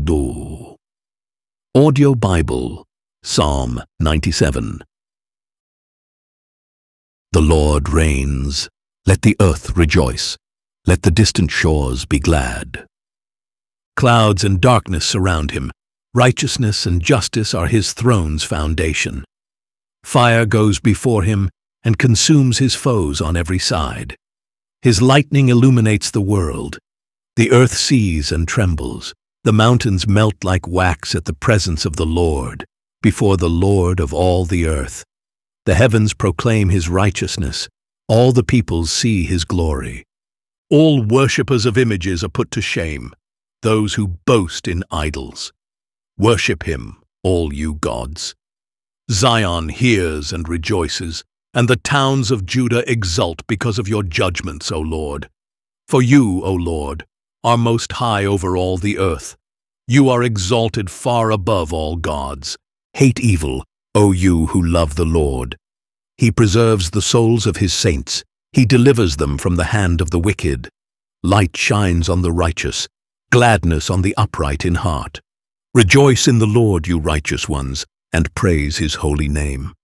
Do. Audio Bible, Psalm 97. The Lord reigns. Let the earth rejoice. Let the distant shores be glad. Clouds and darkness surround him. Righteousness and justice are his throne's foundation. Fire goes before him and consumes his foes on every side. His lightning illuminates the world. The earth sees and trembles. The mountains melt like wax at the presence of the Lord, before the Lord of all the earth. The heavens proclaim his righteousness. All the peoples see his glory. All worshippers of images are put to shame, those who boast in idols. Worship him, all you gods. Zion hears and rejoices, and the towns of Judah exult because of your judgments, O Lord. For you, O Lord, are most high over all the earth. You are exalted far above all gods. Hate evil, O you who love the Lord. He preserves the souls of his saints. He delivers them from the hand of the wicked. Light shines on the righteous, gladness on the upright in heart. Rejoice in the Lord, you righteous ones, and praise his holy name.